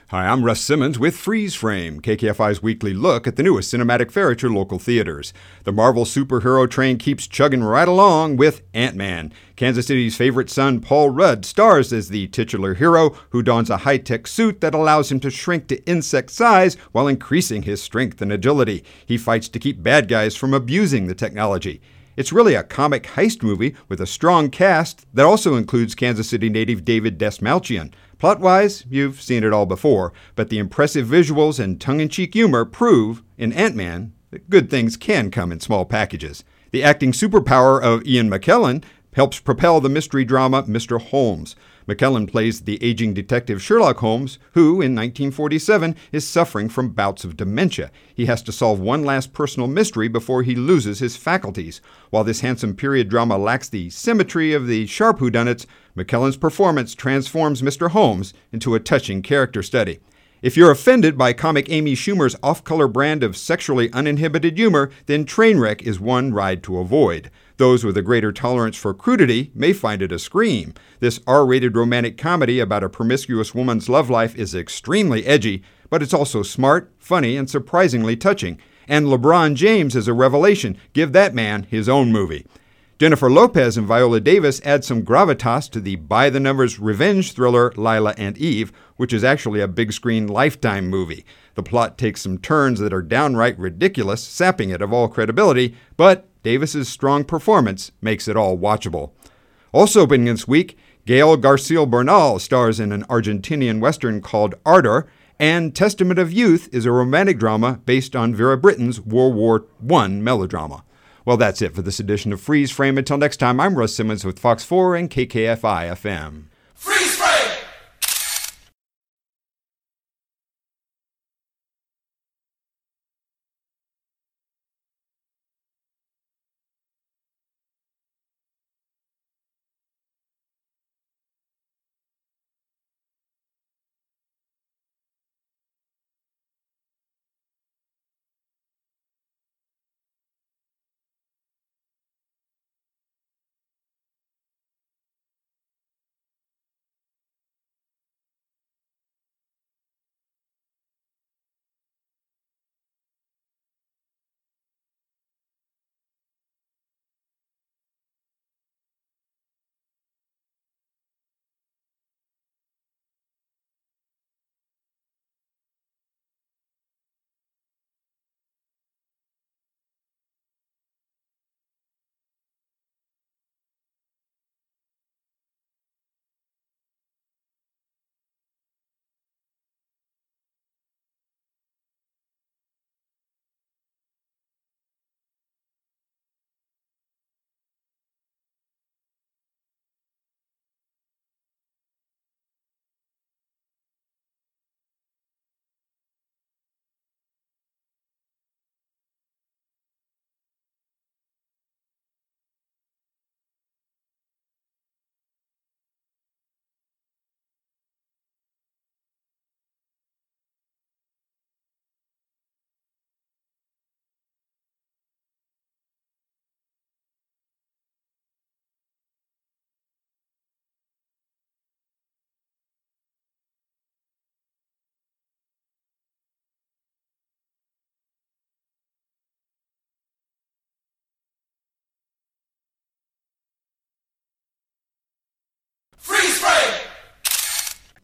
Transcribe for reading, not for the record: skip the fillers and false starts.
Hi, I'm Russ Simmons with Freeze Frame, KKFI's weekly look at the newest cinematic fare at your local theaters. The Marvel superhero train keeps chugging right along with Ant-Man. Kansas City's favorite son, Paul Rudd, stars as the titular hero who dons a high-tech suit that allows him to shrink to insect size while increasing his strength and agility. He fights to keep bad guys from abusing the technology. It's really a comic heist movie with a strong cast that also includes Kansas City native David Dastmalchian. Plot-wise, you've seen it all before, but the impressive visuals and tongue-in-cheek humor prove, in Ant-Man, that good things can come in small packages. The acting superpower of Ian McKellen helps propel the mystery drama Mr. Holmes. McKellen plays the aging detective Sherlock Holmes, who, in 1947, is suffering from bouts of dementia. He has to solve one last personal mystery before he loses his faculties. While this handsome period drama lacks the symmetry of the sharp whodunits, McKellen's performance transforms Mr. Holmes into a touching character study. If you're offended by comic Amy Schumer's off-color brand of sexually uninhibited humor, then Trainwreck is one ride to avoid. Those with a greater tolerance for crudity may find it a scream. This R-rated romantic comedy about a promiscuous woman's love life is extremely edgy, but it's also smart, funny, and surprisingly touching. And LeBron James is a revelation. Give that man his own movie. Jennifer Lopez and Viola Davis add some gravitas to the by-the-numbers revenge thriller Lila and Eve, which is actually a big-screen Lifetime movie. The plot takes some turns that are downright ridiculous, sapping it of all credibility, but Davis's strong performance makes it all watchable. Also opening this week, Gael García Bernal stars in an Argentinian western called Ardor, and Testament of Youth is a romantic drama based on Vera Brittain's World War I melodrama. Well, that's it for this edition of Freeze Frame. Until next time, I'm Russ Simmons with Fox 4 and KKFI FM.